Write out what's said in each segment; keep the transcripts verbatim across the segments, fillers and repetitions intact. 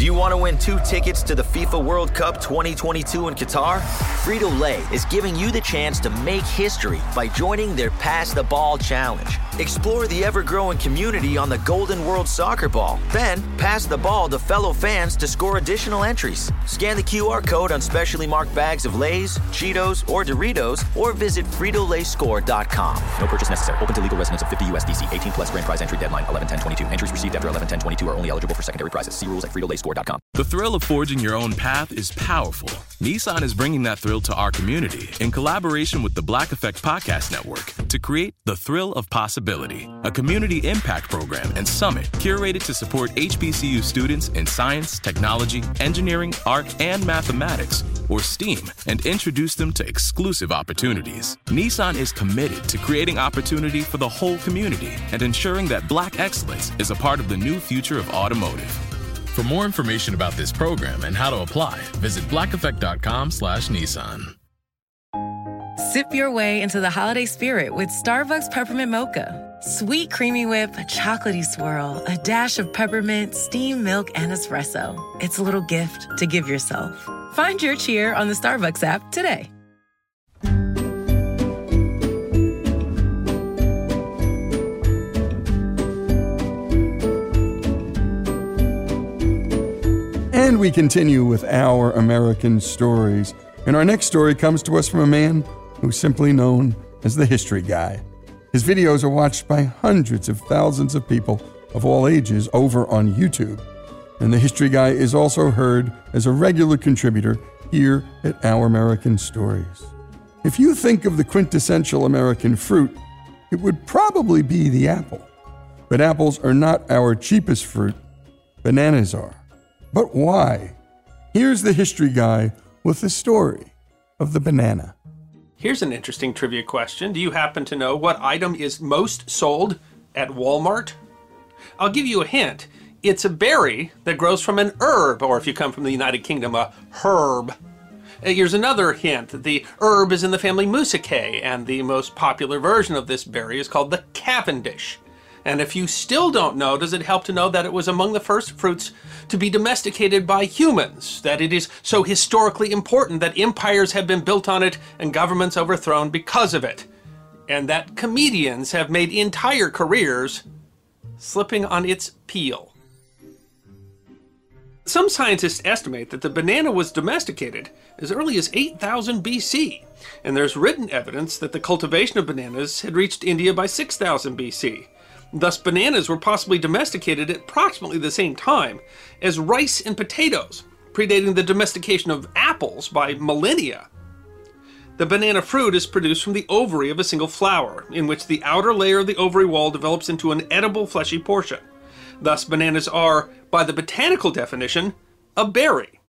you want to win two tickets to the FIFA World Cup twenty twenty-two in Qatar? Frito-Lay is giving you the chance to make history by joining their Pass the Ball Challenge. Explore the ever-growing community on the Golden World Soccer Ball. Then, pass the ball to fellow fans to score additional entries. Scan the Q R code on specially marked bags of Lay's, Cheetos, or Doritos, or visit Frito Lay Score dot com. No purchase necessary. Open to legal residents of fifty U S D C. eighteen plus grand prize entry deadline eleven ten twenty-two. Entries received after eleven ten twenty-two are only eligible for secondary prizes. See rules at Frito Lay Score dot com. The thrill of forging your own path is powerful. Nissan is bringing that thrill to our community in collaboration with the Black Effect Podcast Network to create The Thrill of Possibility, a community impact program and summit curated to support H B C U students in science, technology, engineering, art, and mathematics, or STEAM, and introduce them to exclusive opportunities. Nissan is committed to creating opportunity for the whole community and ensuring that Black excellence is a part of the new future of automotive. For more information about this program and how to apply, visit black effect dot com slash Nissan. Sip your way into the holiday spirit with Starbucks Peppermint Mocha. Sweet creamy whip, chocolatey swirl, a dash of peppermint, steamed milk, and espresso. It's a little gift to give yourself. Find your cheer on the Starbucks app today. And we continue with our American stories. And our next story comes to us from a man who's simply known as the History Guy. His videos are watched by hundreds of thousands of people of all ages over on YouTube. And the History Guy is also heard as a regular contributor here at Our American Stories. If you think of the quintessential American fruit, it would probably be the apple. But apples are not our cheapest fruit. Bananas are. But why? Here's the History Guy with the story of the banana. Here's an interesting trivia question. Do you happen to know what item is most sold at Walmart? I'll give you a hint. It's a berry that grows from an herb, or if you come from the United Kingdom, a herb. Here's another hint. The herb is in the family Musaceae, and the most popular version of this berry is called the Cavendish. And if you still don't know, does it help to know that it was among the first fruits to be domesticated by humans, that it is so historically important that empires have been built on it and governments overthrown because of it, and that comedians have made entire careers slipping on its peel. Some scientists estimate that the banana was domesticated as early as eight thousand B C, and there's written evidence that the cultivation of bananas had reached India by six thousand B C. Thus, bananas were possibly domesticated at approximately the same time as rice and potatoes, predating the domestication of apples by millennia. The banana fruit is produced from the ovary of a single flower, in which the outer layer of the ovary wall develops into an edible fleshy portion. Thus, bananas are, by the botanical definition, a berry.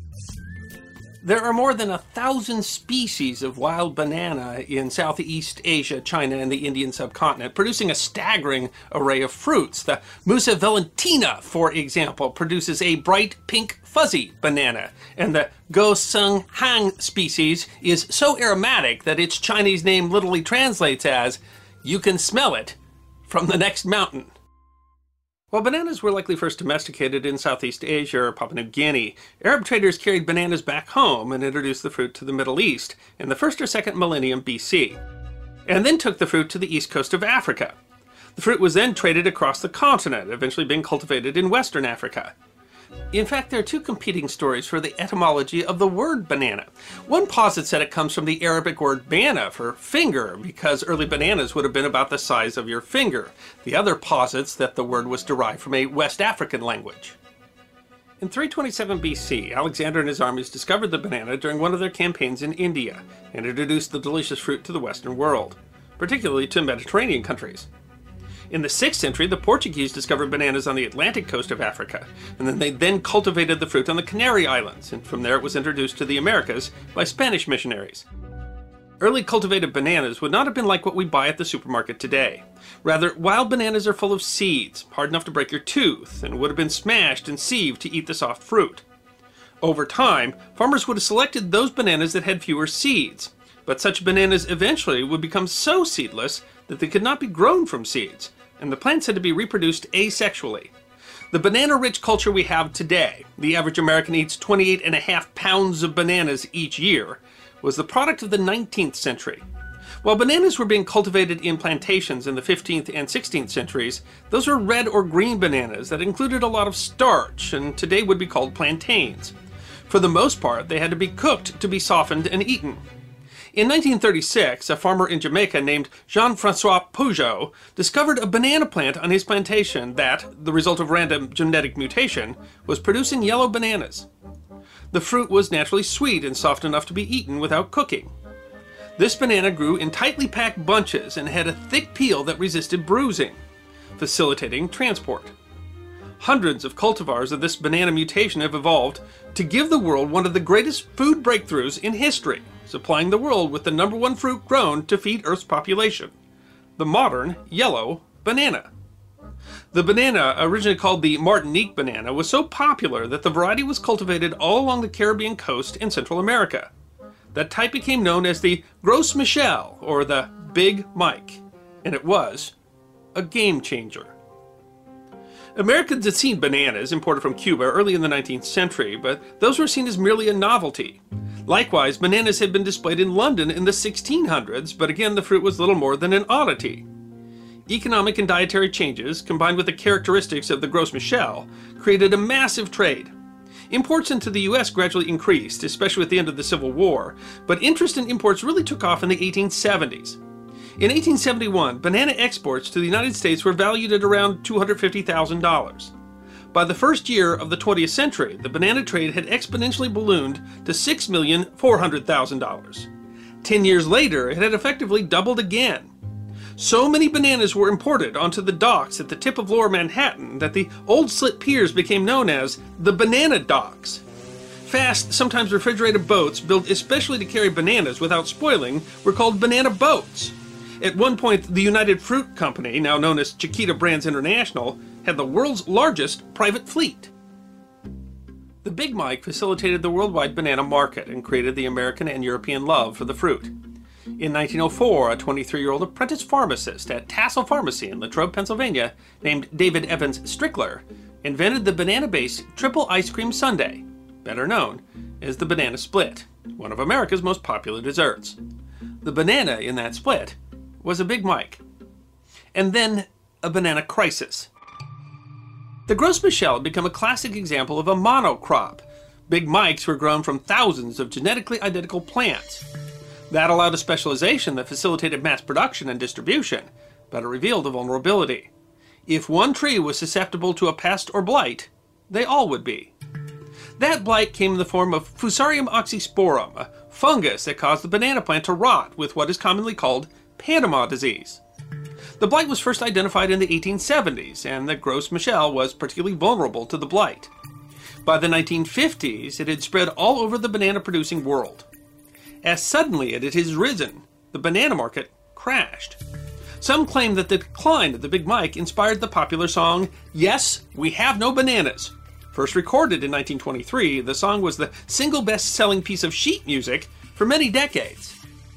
There are more than a thousand species of wild banana in Southeast Asia, China, and the Indian subcontinent, producing a staggering array of fruits. The Musa valentina, for example, produces a bright pink fuzzy banana, and the Go Sung Hang species is so aromatic that its Chinese name literally translates as, "You can smell it from the next mountain." While bananas were likely first domesticated in Southeast Asia or Papua New Guinea, Arab traders carried bananas back home and introduced the fruit to the Middle East in the first or second millennium B C, and then took the fruit to the east coast of Africa. The fruit was then traded across the continent, eventually being cultivated in Western Africa. In fact, there are two competing stories for the etymology of the word banana. One posits that it comes from the Arabic word bana for finger, because early bananas would have been about the size of your finger. The other posits that the word was derived from a West African language. In three twenty-seven B C, Alexander and his armies discovered the banana during one of their campaigns in India and introduced the delicious fruit to the Western world, particularly to Mediterranean countries. In the sixth century, the Portuguese discovered bananas on the Atlantic coast of Africa, and then they then cultivated the fruit on the Canary Islands, and from there it was introduced to the Americas by Spanish missionaries. Early cultivated bananas would not have been like what we buy at the supermarket today. Rather, wild bananas are full of seeds, hard enough to break your tooth, and would have been smashed and sieved to eat the soft fruit. Over time, farmers would have selected those bananas that had fewer seeds, but such bananas eventually would become so seedless that they could not be grown from seeds, and the plants had to be reproduced asexually. The banana-rich culture we have today, the average American eats twenty-eight and a half pounds of bananas each year, was the product of the nineteenth century. While bananas were being cultivated in plantations in the fifteenth and sixteenth centuries, those were red or green bananas that included a lot of starch and today would be called plantains. For the most part, they had to be cooked to be softened and eaten. In nineteen thirty-six, a farmer in Jamaica named Jean-Francois Peugeot discovered a banana plant on his plantation that, the result of random genetic mutation, was producing yellow bananas. The fruit was naturally sweet and soft enough to be eaten without cooking. This banana grew in tightly packed bunches and had a thick peel that resisted bruising, facilitating transport. Hundreds of cultivars of this banana mutation have evolved to give the world one of the greatest food breakthroughs in history, supplying the world with the number one fruit grown to feed Earth's population, the modern yellow banana. The banana, originally called the Martinique banana, was so popular that the variety was cultivated all along the Caribbean coast in Central America. That type became known as the Gros Michel, or the Big Mike, and it was a game changer. Americans had seen bananas imported from Cuba early in the nineteenth century, but those were seen as merely a novelty. Likewise, bananas had been displayed in London in the sixteen hundreds, but again the fruit was little more than an oddity. Economic and dietary changes, combined with the characteristics of the Gros Michel, created a massive trade. Imports into the U S gradually increased, especially at the end of the Civil War, but interest in imports really took off in the eighteen seventies. In eighteen seventy-one, banana exports to the United States were valued at around two hundred fifty thousand dollars. By the first year of the twentieth century, the banana trade had exponentially ballooned to six million four hundred thousand dollars. Ten years later, it had effectively doubled again. So many bananas were imported onto the docks at the tip of Lower Manhattan that the old slit piers became known as the Banana Docks. Fast, sometimes refrigerated boats built especially to carry bananas without spoiling were called banana boats. At one point, the United Fruit Company, now known as Chiquita Brands International, had the world's largest private fleet. The Big Mike facilitated the worldwide banana market and created the American and European love for the fruit. In nineteen oh four, a twenty-three-year-old apprentice pharmacist at Tassel Pharmacy in Latrobe, Pennsylvania, named David Evans Strickler, invented the banana-based triple ice cream sundae, better known as the banana split, one of America's most popular desserts. The banana in that split was a Big Mike. And then a banana crisis. The Gros Michel had become a classic example of a monocrop. Big Mikes were grown from thousands of genetically identical plants. That allowed a specialization that facilitated mass production and distribution, but it revealed a vulnerability. If one tree was susceptible to a pest or blight, they all would be. That blight came in the form of Fusarium oxysporum, a fungus that caused the banana plant to rot with what is commonly called Panama disease. The blight was first identified in the eighteen seventies, and the Gros Michel was particularly vulnerable to the blight. By the nineteen fifties, it had spread all over the banana-producing world. As suddenly as it has risen, the banana market crashed. Some claim that the decline of the Big Mike inspired the popular song, "Yes, We Have No Bananas." First recorded in nineteen twenty-three, the song was the single best-selling piece of sheet music for many decades.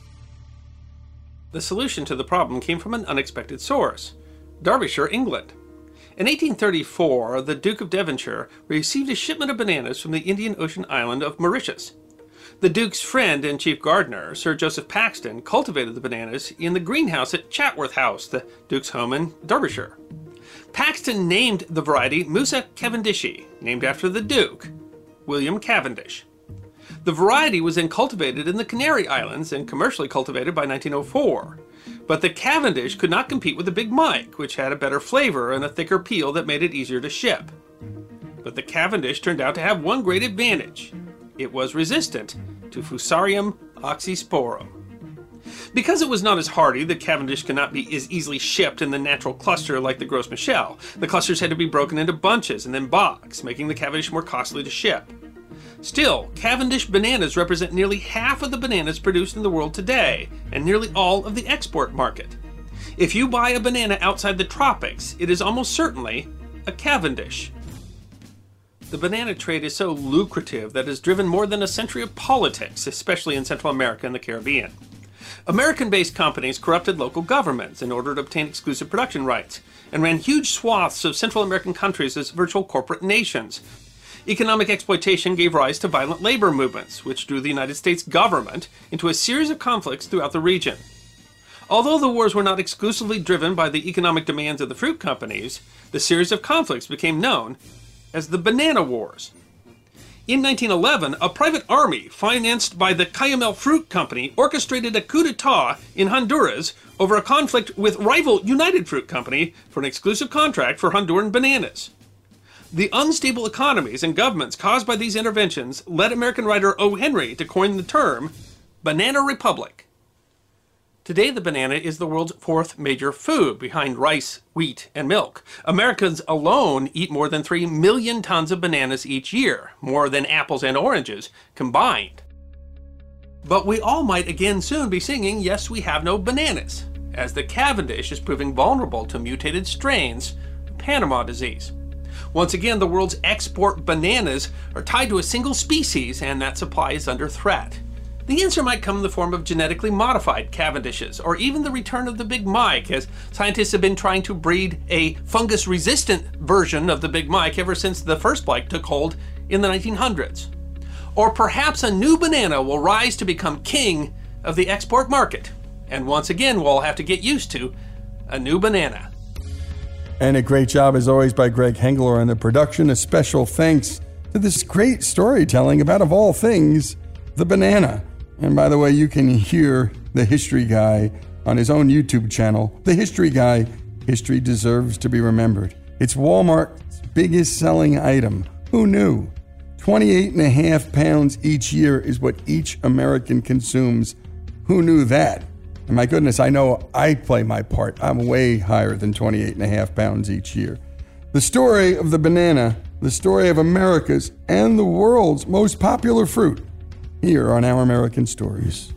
The solution to the problem came from an unexpected source, Derbyshire, England. In eighteen thirty-four, the Duke of Devonshire received a shipment of bananas from the Indian Ocean island of Mauritius. The Duke's friend and chief gardener, Sir Joseph Paxton, cultivated the bananas in the greenhouse at Chatsworth House, the Duke's home in Derbyshire. Paxton named the variety Musa Cavendishi, named after the Duke, William Cavendish. The variety was then cultivated in the Canary Islands and commercially cultivated by nineteen oh four. But the Cavendish could not compete with the Big Mike, which had a better flavor and a thicker peel that made it easier to ship. But the Cavendish turned out to have one great advantage. It was resistant to Fusarium oxysporum. Because it was not as hardy, the Cavendish could not be as easily shipped in the natural cluster like the Gros Michel. The clusters had to be broken into bunches and then boxed, making the Cavendish more costly to ship. Still, Cavendish bananas represent nearly half of the bananas produced in the world today, and nearly all of the export market. If you buy a banana outside the tropics, it is almost certainly a Cavendish. The banana trade is so lucrative that it has driven more than a century of politics, especially in Central America and the Caribbean. American-based companies corrupted local governments in order to obtain exclusive production rights, and ran huge swaths of Central American countries as virtual corporate nations. Economic exploitation gave rise to violent labor movements, which drew the United States government into a series of conflicts throughout the region. Although the wars were not exclusively driven by the economic demands of the fruit companies, the series of conflicts became known as the Banana Wars. In nineteen eleven, a private army financed by the Cayamel Fruit Company orchestrated a coup d'etat in Honduras over a conflict with rival United Fruit Company for an exclusive contract for Honduran bananas. The unstable economies and governments caused by these interventions led American writer O. Henry to coin the term Banana Republic. Today, the banana is the world's fourth major food, behind rice, wheat, and milk. Americans alone eat more than three million tons of bananas each year, more than apples and oranges combined. But we all might again soon be singing, "Yes, we have no bananas," as the Cavendish is proving vulnerable to mutated strains of Panama disease. Once again, the world's export bananas are tied to a single species, and that supply is under threat. The answer might come in the form of genetically modified Cavendishes, or even the return of the Big Mike, as scientists have been trying to breed a fungus-resistant version of the Big Mike ever since the first plague took hold in the nineteen hundreds. Or perhaps a new banana will rise to become king of the export market, and once again we'll have to get used to a new banana. And a great job, as always, by Greg Hengler on the production. A special thanks to this great storytelling about, of all things, the banana. And by the way, you can hear the History Guy on his own YouTube channel. The History Guy, History Deserves to Be Remembered. It's Walmart's biggest selling item. Who knew? twenty-eight and a half pounds each year is what each American consumes. Who knew that? And my goodness, I know I play my part. I'm way higher than twenty-eight and a half pounds each year. The story of the banana, the story of America's and the world's most popular fruit, here on Our American Stories.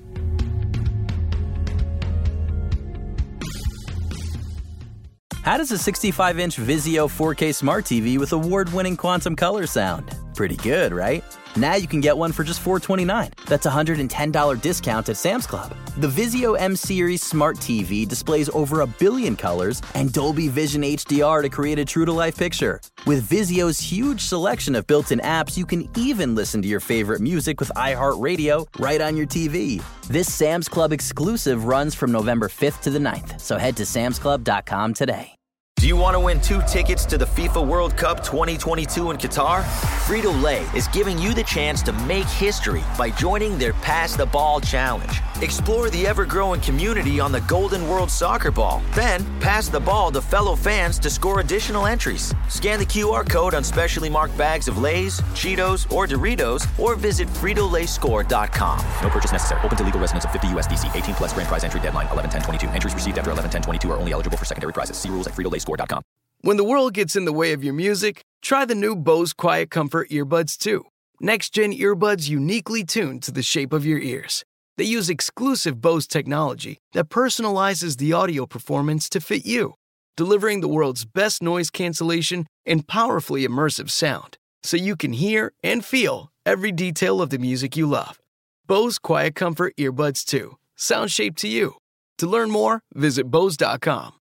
How does a sixty-five inch Vizio four K Smart T V with award-winning quantum color sound? Pretty good, right? Now you can get one for just four hundred twenty-nine dollars. That's a one hundred ten dollars discount at Sam's Club. The Vizio M-Series Smart T V displays over a billion colors and Dolby Vision H D R to create a true-to-life picture. With Vizio's huge selection of built-in apps, you can even listen to your favorite music with iHeartRadio right on your T V. This Sam's Club exclusive runs from November fifth to the ninth, so head to sams club dot com today. Do you want to win two tickets to the FIFA World Cup twenty twenty-two in Qatar? Frito-Lay is giving you the chance to make history by joining their Pass the Ball Challenge. Explore the ever-growing community on the Golden World Soccer Ball. Then, pass the ball to fellow fans to score additional entries. Scan the Q R code on specially marked bags of Lay's, Cheetos, or Doritos, or visit Frito Lay Score dot com. No purchase necessary. Open to legal residents of fifty U S D C. eighteen plus grand prize entry deadline eleven ten twenty-two. Entries received after eleven ten twenty-two are only eligible for secondary prizes. See rules at Frito Lay Score dot com. When the world gets in the way of your music, try the new Bose Quiet Comfort earbuds two. Next-gen earbuds uniquely tuned to the shape of your ears. They use exclusive Bose technology that personalizes the audio performance to fit you, delivering the world's best noise cancellation and powerfully immersive sound, so you can hear and feel every detail of the music you love. Bose Quiet Comfort earbuds two. Sound shaped to you. To learn more, visit bose dot com.